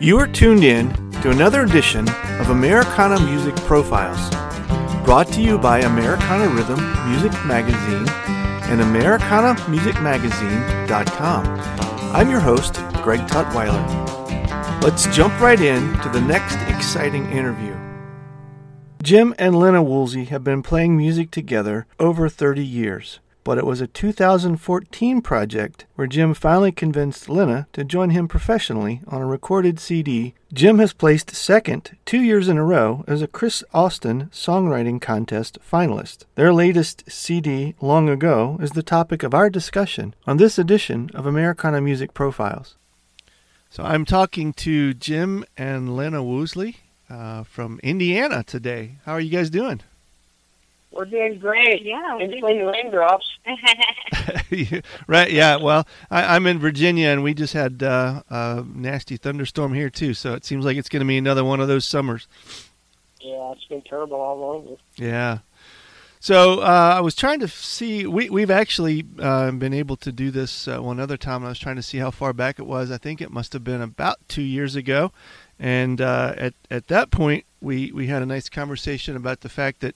You are tuned in to another edition of Americana Music Profiles, brought to you by Americana Rhythm Music Magazine and AmericanaMusicMagazine.com. I'm your host, Greg Tutwiler. Let's jump right in to the next exciting interview. Jim and Lena Woolsey have been playing music together over 30 years. But it was a 2014 project where Jim finally convinced Lena to join him professionally on a recorded CD. Jim has placed second 2 years in a row as a Chris Austin Songwriting Contest finalist. Their latest CD, Long Ago, is the topic of our discussion on this edition of Americana Music Profiles. So I'm talking to Jim and Lena Woolsey from Indiana today. How are you guys doing? We're doing great. Yeah. In between raindrops. Right, yeah. Well, I'm in Virginia, and we just had a nasty thunderstorm here, too, so it seems like it's going to be another one of those summers. Yeah, it's been terrible all over. Yeah. So I was trying to see, we've actually been able to do this one other time, and I was trying to see how far back it was. I think it must have been about 2 years ago, and at that point, we had a nice conversation about the fact that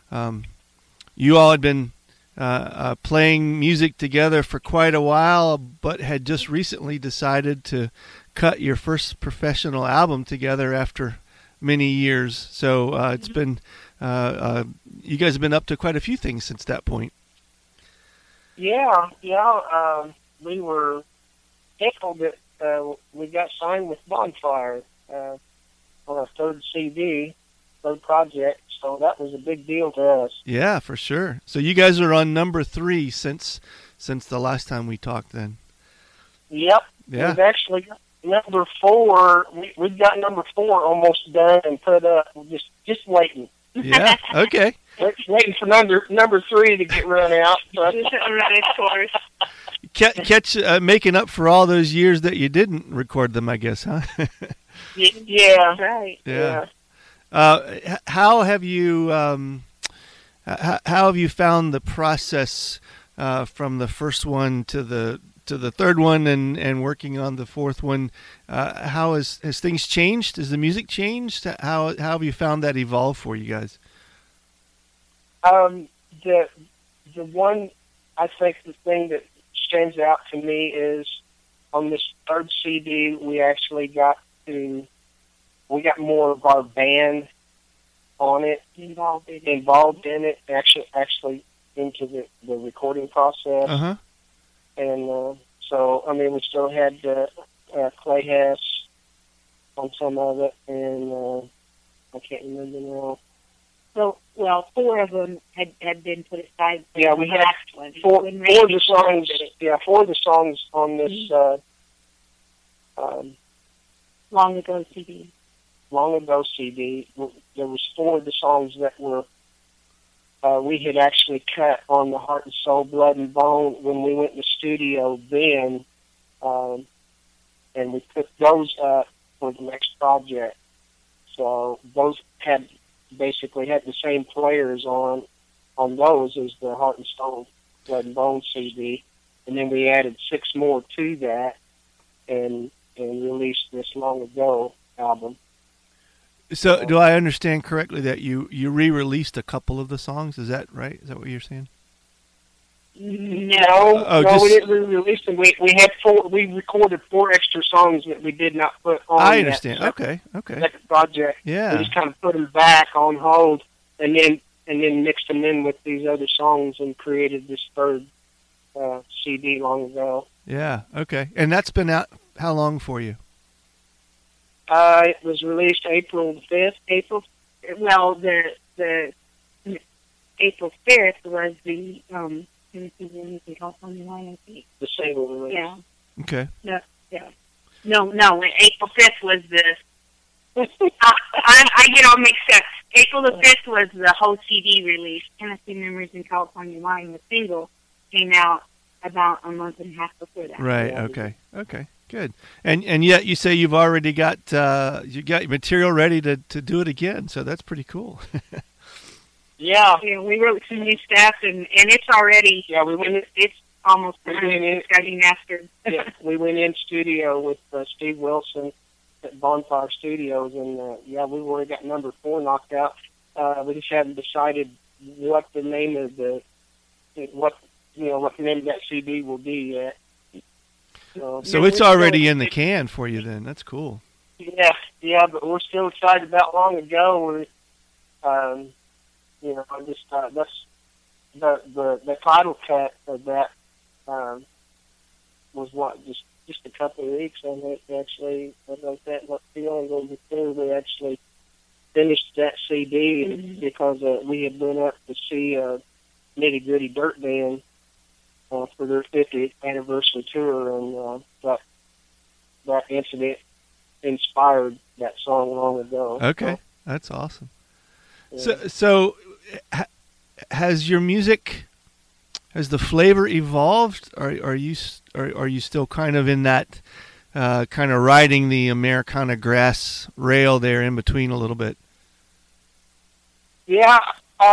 you all had been playing music together for quite a while, but had just recently decided to cut your first professional album together after many years. So it's been, you guys have been up to quite a few things since that point. Yeah. We were tickled that we got signed with Bonfire on our third CD, third project. So that was a big deal to us. Yeah, for sure. So you guys are on number 3 since the last time we talked then. Yep. Yeah. We've actually got number 4. We've got number 4 almost done and put up. We're just waiting. Yeah, okay. Waiting for number 3 to get run out. Right, of course. Catch making up for all those years that you didn't record them, I guess, huh? Yeah. Right. Yeah. How have you found the process from the first one to the third one and working on the fourth one? How has things changed? Has the music changed? How have you found that evolve for you guys? The one, I think the thing that stands out to me is on this third CD we actually got more of our band on it, involved in it, actually into the recording process. Uh-huh. And so, I mean, we still had Clay Hess on some of it, and I can't remember now. So, well, 4 of them had been put aside. Yeah, we had four of the songs. Yeah, 4 of the songs on this Long Ago CD. Long Ago CD. There was 4 of the songs that were we had actually cut on the Heart and Soul, Blood and Bone when we went in the studio then, and we put those up for the next project. So those basically had the same players on those as the Heart and Soul, Blood and Bone CD, and then we added 6 more to that and released this Long Ago album. So, do I understand correctly that you re-released a couple of the songs? Is that right? Is that what you're saying? No, we didn't re-release them. We had 4. We recorded 4 extra songs that we did not put on. I understand. Okay. Second project. Yeah. We just kind of put them back on hold, and then mixed them in with these other songs and created this third CD Long Ago. Yeah. Okay. And that's been out how long for you? It was released April 5th. Well, the April 5th was the California line, I think. The single release. Yeah. Okay. No, yeah. No. April 5th was the. I get all mixed up. April the 5th was the whole CD release. Tennessee Memories in California line. The single came out about a month and a half before that. Right. Okay. Good. And yet you say you've already got material ready to do it again. So that's pretty cool. Yeah. We wrote some new stuff, and it's already. Yeah, it's almost getting mastered. Yeah, we went in studio with Steve Wilson at Bonfire Studios, and yeah, we already got number 4 knocked out. We just haven't decided what the name of what the name of that CD will be yet. So it's already in the can for you then. That's cool. Yeah, but we're still excited about Long Ago. Just that's the title cut of that was just a couple of weeks. I think actually, like that, what feeling goes before we actually finished that CD because we had been up to see Nitty Gritty Dirt Band for their 50th anniversary tour, and that incident inspired that song Long Ago. Okay, that's awesome. Yeah. So has your music, has the flavor evolved? Are you still kind of in that kind of riding the Americana grass rail there in between a little bit? Yeah,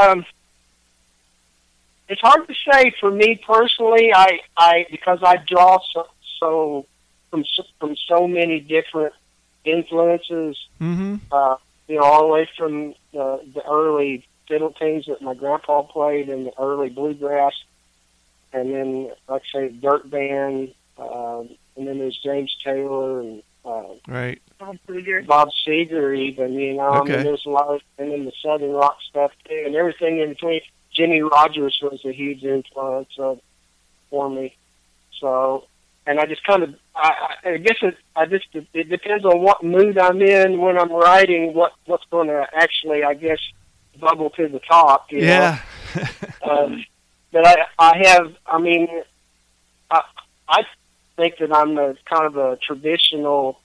it's hard to say for me personally. I because I draw so from so many different influences. Mm-hmm. All the way from the early fiddle tunes that my grandpa played and the early bluegrass, and then, like I say, Dirt Band, and then there's James Taylor and right. Bob Seger even, Okay. I mean, there's a lot of, and then the Southern rock stuff too, and everything in between. Jimmy Rogers was a huge influence for me. So, and I just kind of, I guess it depends on what mood I'm in when I'm writing, what's going to actually, I guess, bubble to the top. You know? But I think that I'm kind of a traditional,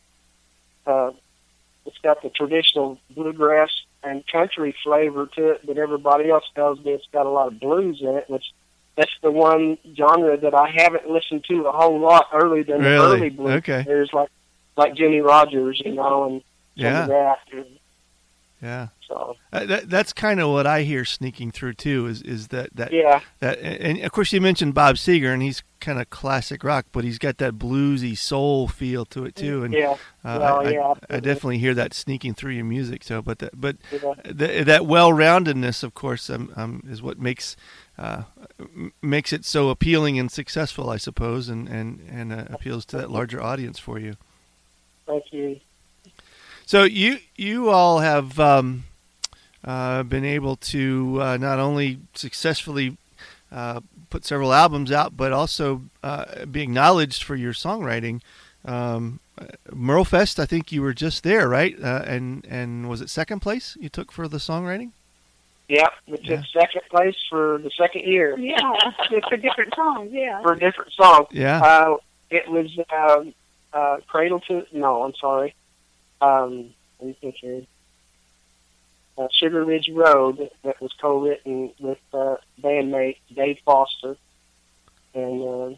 it's got the traditional bluegrass and country flavor to it, but everybody else tells me it's got a lot of blues in it, which that's the one genre that I haven't listened to a whole lot earlier than the early blues. Okay. There's like Jimmy Rogers, and some of that. Yeah. So that's kind of what I hear sneaking through too. Is that yeah. That, and of course you mentioned Bob Seger, and he's kind of classic rock, but he's got that bluesy soul feel to it too. And I definitely hear that sneaking through your music. So, that well-roundedness, of course, is what makes it so appealing and successful, I suppose, and appeals to that larger audience for you. Thank you. So you all have been able to not only successfully put several albums out, but also be acknowledged for your songwriting. Merlefest, I think you were just there, right? And was it second place you took for the songwriting? Yeah, we took second place for the second year. Yeah, for different songs, yeah. For different songs. Yeah. It was Cradle to... No, I'm sorry. Let me think here. Sugar Ridge Road, that was co-written with bandmate Dave Foster. And,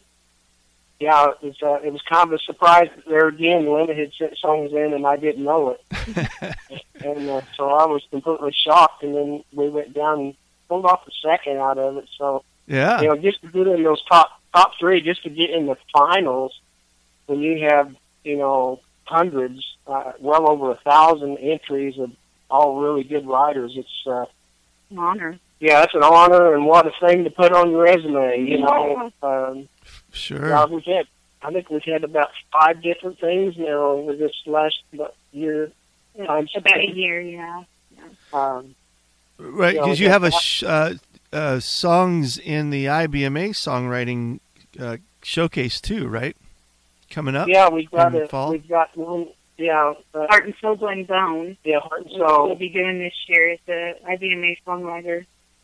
it was kind of a surprise that there again, Linda had sent songs in and I didn't know it. And so I was completely shocked, and then we went down and pulled off a second out of it. So, yeah. Just to get in those top three, just to get in the finals, when you have, hundreds, well over 1,000 entries of all really good writers, it's an honor. Yeah, it's an honor, and what a thing to put on your resume, Sure. I think we've had about 5 different things now over this last year. About a year, yeah. Right, because you have songs in the IBMA songwriting showcase too, right? Coming up. Yeah, we've got one. Yeah, Heart and Soul, Blood and Bone. Yeah, Heart and Soul. We'll be doing this year at the IBMA Songwriter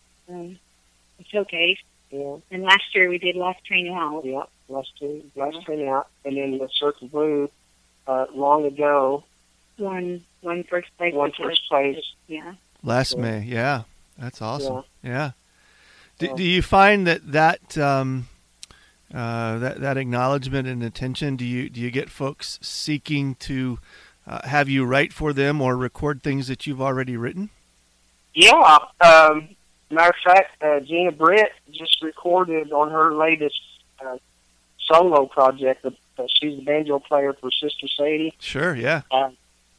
Showcase. Yeah. And last year we did Last Train Out. Yeah, Last Train Out, and then the Circle Blue, Long Ago. One first place. One first place. Yeah. Last May, yeah, that's awesome. Yeah. Do you find that acknowledgement and attention? Do you get folks seeking to have you write for them or record things that you've already written? Yeah. Matter of fact, Gina Britt just recorded on her latest solo project. She's the banjo player for Sister Sadie. Sure, yeah.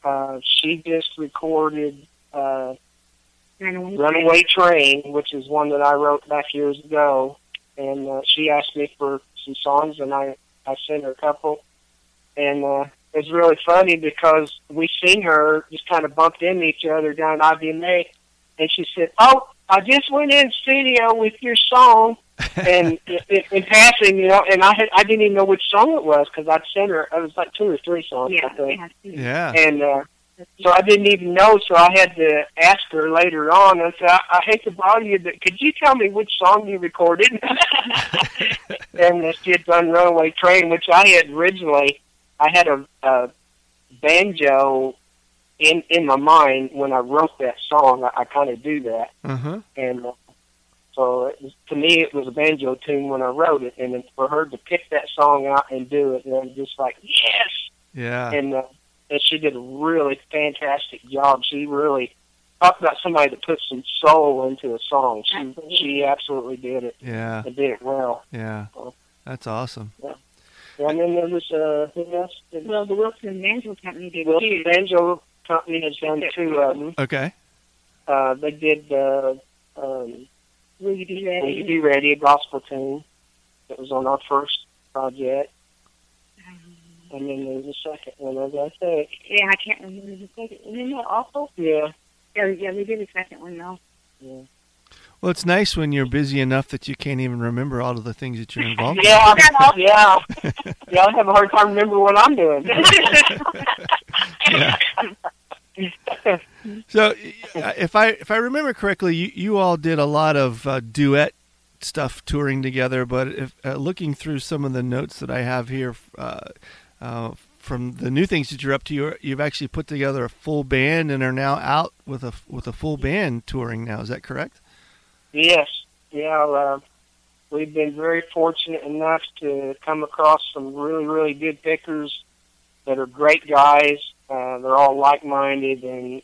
she just recorded Runaway Runaway Train, which is one that I wrote back years ago. And she asked me for some songs, and I sent her a couple. And it's really funny because we seen her just kind of bumped into each other down at IBMA, and she said, "Oh, I just went in studio with your song," and in passing, you know, and I didn't even know which song it was because I'd sent her. It was like 2 or 3 songs, I think. Yeah. And so I didn't even know, so I had to ask her later on. I said, I hate to bother you, but could you tell me which song you recorded? And she had done Runaway Train, which I had originally, I had a banjo in my mind when I wrote that song. I kind of do that. Uh-huh. And so to me, it was a banjo tune when I wrote it. And then for her to pick that song out and do it, and I'm just like, yes! Yeah. And she did a really fantastic job. She really talked about somebody that put some soul into a song. She absolutely did it. Yeah. And did it well. Yeah. That's awesome. Yeah. And then there was who else? Well, the Wilson Banjo Company did Wilson too. Banjo Company has done 2 of them. Okay. They did Will You Be Ready? Will You Be Ready, a gospel tune that was on our first project. And then there was a second one, as I think. Yeah, I can't remember the second. Isn't that awful? Yeah. Yeah, we did a second one, though. Yeah. Well, it's nice when you're busy enough that you can't even remember all of the things that you're involved in. Yeah, yeah. Yeah, I have a hard time remembering what I'm doing. Yeah. So, if I remember correctly, you all did a lot of duet stuff touring together. But if looking through some of the notes that I have here from the new things that you're up to, you've actually put together a full band and are now out with a full band touring now. Is that correct? Yes. Yeah. We've been very fortunate enough to come across some really, really good pickers that are great guys. They're all like-minded, and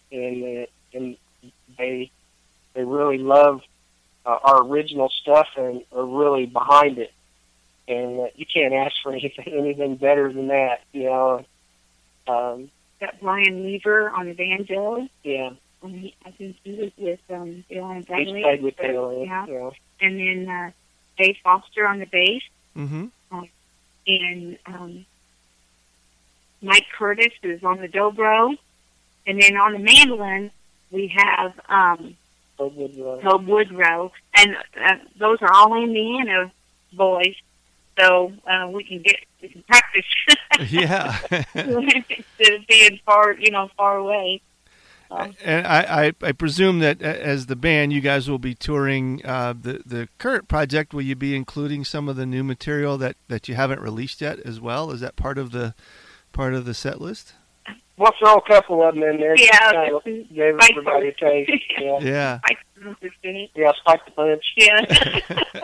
they really love our original stuff and are really behind it. And you can't ask for anything better than that, you know. Got Brian Weaver on the banjo. Yeah. I think he was with Bill and He's played with Taylor. Yeah. And then Dave Foster on the bass. Mm-hmm. And Mike Curtis is on the dobro. And then on the mandolin, we have Tobe Woodrow. And those are all Indiana boys. So we can practice. Yeah. Instead of being far away. And I presume that as the band, you guys will be touring the current project. Will you be including some of the new material that you haven't released yet as well? Is that part of the set list? We'll throw a couple of them in there. Yeah. Give everybody a taste. Yeah. Yeah. Yeah, Spike the Punch. Yeah.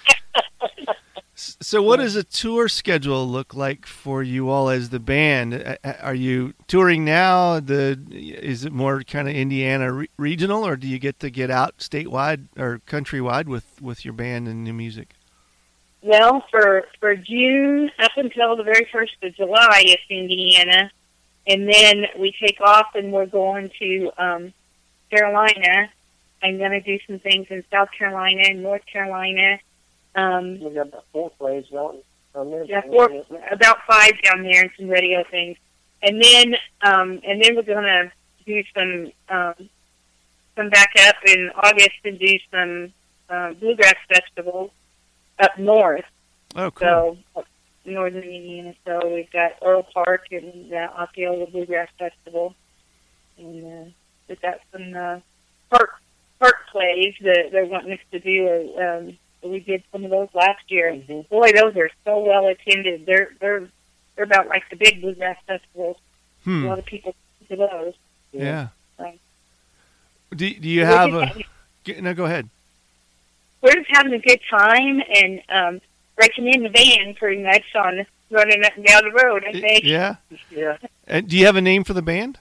So what does a tour schedule look like for you all as the band? Are you touring now? Is it more kind of Indiana regional, or do you get out statewide or countrywide with your band and new music? Well, for June up until the very 1st of July, it's Indiana. And then we take off and we're going to Carolina. I'm going to do some things in South Carolina and North Carolina. We got about 4 plays on there. Yeah, about 5 down there and some radio things. And then we're going to do some back up in August and do some bluegrass festivals up north. Oh, cool. So northern Indiana. So we've got Earl Park and the Osceola Bluegrass Festival, and we've got some park plays that they're wanting us to do. We did some of those last year. Mm-hmm. Boy, those are so well attended. They're about like the big bluegrass festivals. A lot of people to those. Yeah. Right. Do you have a? No, go ahead. We're just having a good time and breaking in the van pretty much on running up and down the road, I think. Yeah. Yeah. And do you have a name for the band?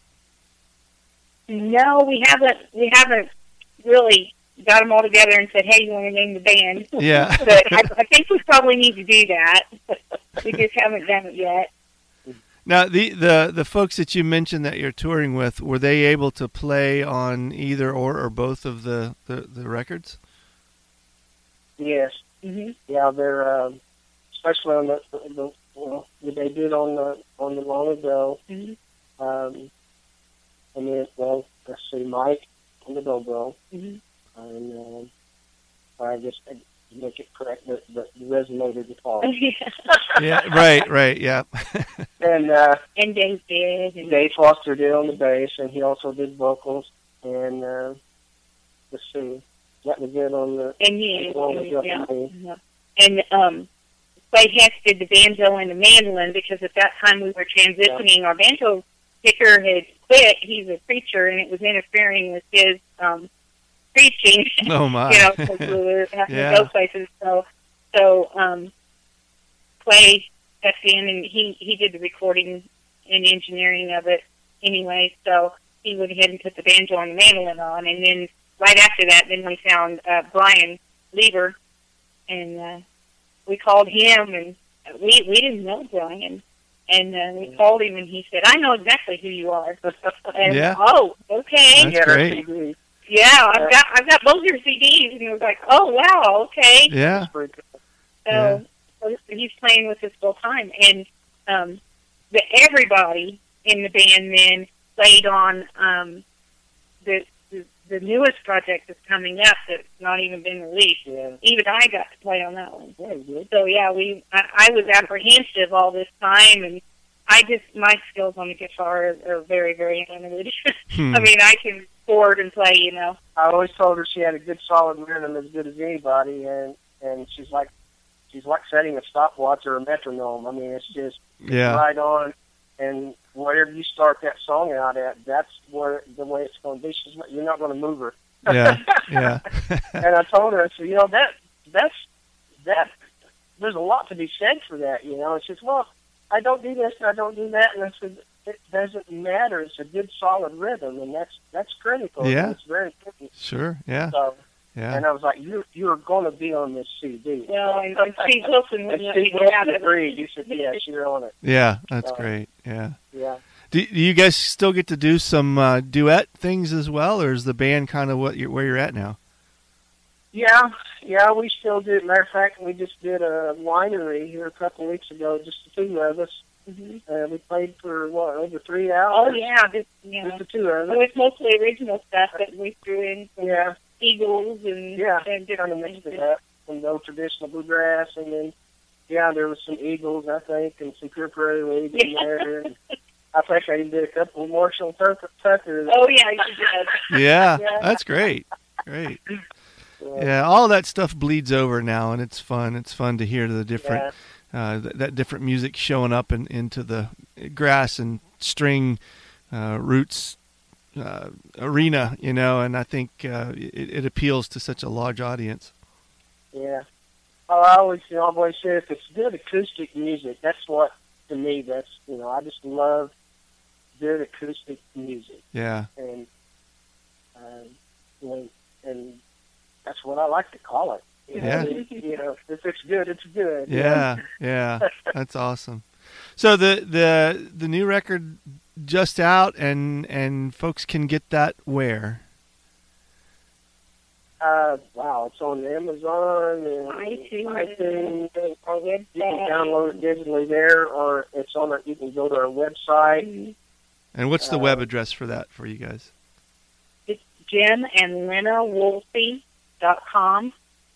No, we haven't really got them all together and said, "Hey, you want to name the band?" Yeah. But I think we probably need to do that. We just haven't done it yet. Now, the folks that you mentioned that you're touring with, were they able to play on either or both of the records? Yes. Mm-hmm. Yeah, they're especially on the they did on the Long Ago. Mm-hmm. And then, well, let's see, Mike on the dobro. Mm-hmm. And I just make it correct, the resonator guitar. Yeah, right, yeah. And Dave did. And Dave Foster did on the bass, and he also did vocals. And let's see, that was it on the. And And Clay Hess did the banjo and the mandolin, because at that time we were transitioning. Our banjo picker had quit. He's a preacher, and it was interfering with his preaching. Oh my! Because we were having to go places. So Clay stepped in, and he did the recording and engineering of it anyway. So he went ahead and put the banjo and the mandolin on, and then right after that, then we found Brian Lieber, and we called him, and we didn't know Brian. And we called him, and he said, "I know exactly who you are." And, oh, okay. That's great. Yeah, I've got both your CDs, and he was like, "Oh, wow, okay." Yeah. So he's playing with us full time, and everybody in the band then played on the newest project that's coming up that's not even been released. Yeah. Even I got to play on that one. Yeah, so I was apprehensive all this time, and my skills on the guitar are very, very limited. I mean, I can chord and play, I always told her she had a good solid rhythm, as good as anybody, and she's like setting a stopwatch or a metronome. I mean, it's just right on, and wherever you start that song out at, that's the way it's going to be. You're not going to move her. Yeah. And I told her, I said, that's there's a lot to be said for that, And she says, well, I don't do this and I don't do that, and I said, it doesn't matter. It's a good solid rhythm, and that's critical. Yeah. It's very important. Sure. Yeah. So, yeah. And I was like, you are going to be on this CD. Well, and Steve Wilson would agreed. You said, yes, you're on it. Yeah, that's great. Yeah. Yeah. Do you guys still get to do some duet things as well, or is the band kind of where you're at now? Yeah, we still do. Matter of fact, we just did a winery here a couple of weeks ago, just the two of us. Mm-hmm. We played for, over 3 hours? Oh, yeah. Just the two of us. So it's mostly original stuff that we threw in. Yeah. Eagles and kind of mixed it up. Some old traditional bluegrass, and then, there was some Eagles, I think, and some Pure Prairie League in there. And I think I even did a couple of Marshall Tucker. Oh, yeah, you did. Yeah, that's great. Great. Yeah, all that stuff bleeds over now, and it's fun. It's fun to hear the different that different music showing up into the grass and string roots arena, and I think it appeals to such a large audience. Yeah. Oh, I always say if it's good acoustic music, that's what, to me, that's, I just love good acoustic music. Yeah. And that's what I like to call it. If it's good, it's good. Yeah, that's awesome. So the new record just out, and folks can get that where? Wow, it's on Amazon and iTunes. You can download it digitally there, or you can go to our website. Mm-hmm. And what's the web address for that for you guys? It's JimandLenaWoolsey.com.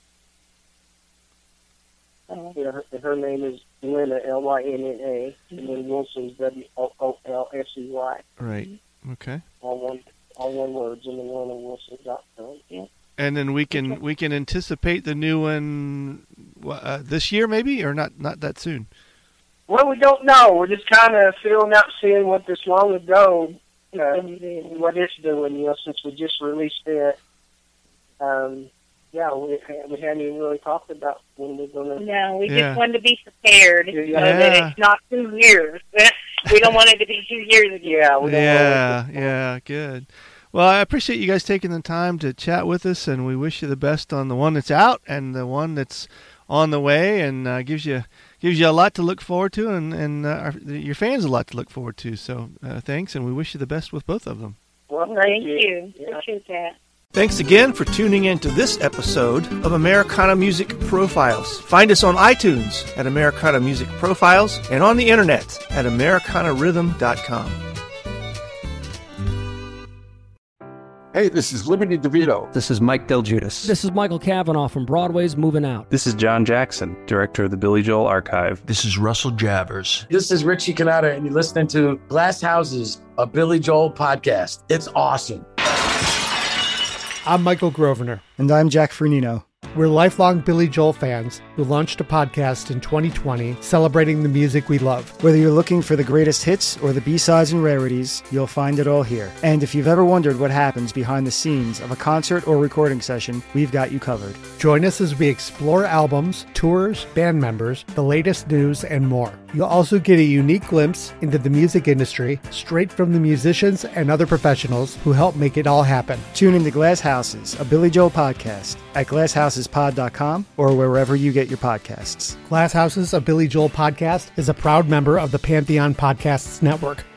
Her name is Lynna, Lynna, and then Woolsey's Woolsey. Right. Okay. All one word, JimandLenaWoolsey.com. Yeah. And then we can anticipate the new one this year, maybe, or not that soon. Well, we don't know. We're just kind of feeling out, seeing what this Long Ago, what it's doing. Since we just released it. We hadn't even really talked about when we're going to... No, we just wanted to be prepared so that it's not 2 years. We don't want it to be 2 years ago. Yeah, good. Well, I appreciate you guys taking the time to chat with us, and we wish you the best on the one that's out and the one that's on the way, and gives you gives you a lot to look forward to, and your fans a lot to look forward to. So thanks, and we wish you the best with both of them. Well, thank you. Appreciate that. Thanks again for tuning in to this episode of Americana Music Profiles. Find us on iTunes at Americana Music Profiles and on the internet at AmericanaRhythm.com. Hey, this is Liberty DeVito. This is Mike Del Giudice. This is Michael Cavanaugh from Broadway's Moving Out. This is John Jackson, director of the Billy Joel Archive. This is Russell Javers. This is Richie Cannata, and you're listening to Glass Houses, a Billy Joel podcast. It's awesome. I'm Michael Grosvenor. And I'm Jack Fernino. We're lifelong Billy Joel fans who launched a podcast in 2020 celebrating the music we love. Whether you're looking for the greatest hits or the B-sides and rarities, you'll find it all here. And if you've ever wondered what happens behind the scenes of a concert or recording session, we've got you covered. Join us as we explore albums, tours, band members, the latest news, and more. You'll also get a unique glimpse into the music industry straight from the musicians and other professionals who help make it all happen. Tune into Glass Houses, a Billy Joel podcast at glasshouses.pod.com or wherever you get your podcasts. Glass Houses, a Billy Joel podcast is a proud member of the Pantheon Podcasts Network.